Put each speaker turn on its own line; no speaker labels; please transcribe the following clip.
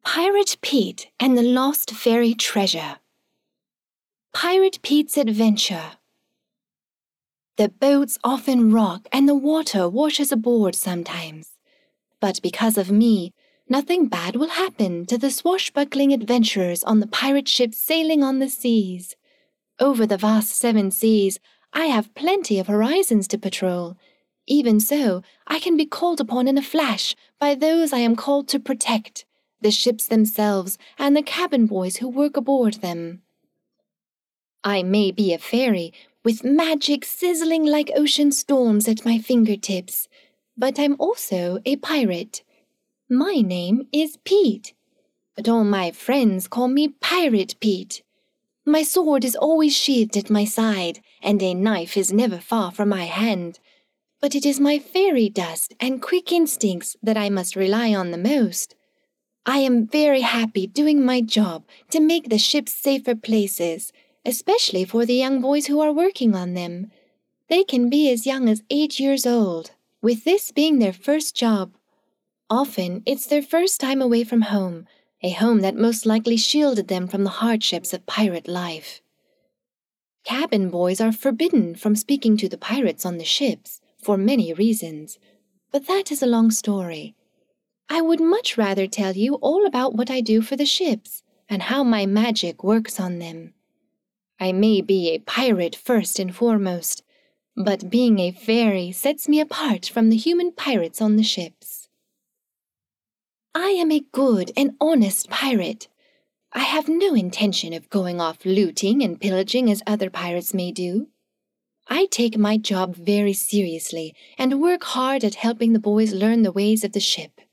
Pirate Pete and the Lost Fairy Treasure. Pirate Pete's Adventure. The boats often rock and the water washes aboard sometimes. But because of me, nothing bad will happen to the swashbuckling adventurers on the pirate ships sailing on the seas. Over the vast 7 seas, I have plenty of horizons to patrol. Even so, I can be called upon in a flash by those I am called to protect, the ships themselves and the cabin boys who work aboard them. I may be a fairy, with magic sizzling like ocean storms at my fingertips, but I'm also a pirate. My name is Pete, but all my friends call me Pirate Pete. My sword is always sheathed at my side, and a knife is never far from my hand. But it is my fairy dust and quick instincts that I must rely on the most. I am very happy doing my job to make the ships safer places, especially for the young boys who are working on them. They can be as young as 8 years old, with this being their first job. Often, it's their first time away from home, a home that most likely shielded them from the hardships of pirate life. Cabin boys are forbidden from speaking to the pirates on the ships for many reasons, but that is a long story. I would much rather tell you all about what I do for the ships and how my magic works on them. I may be a pirate first and foremost, but being a fairy sets me apart from the human pirates on the ships. I am a good and honest pirate. I have no intention of going off looting and pillaging as other pirates may do. I take my job very seriously and work hard at helping the boys learn the ways of the ship.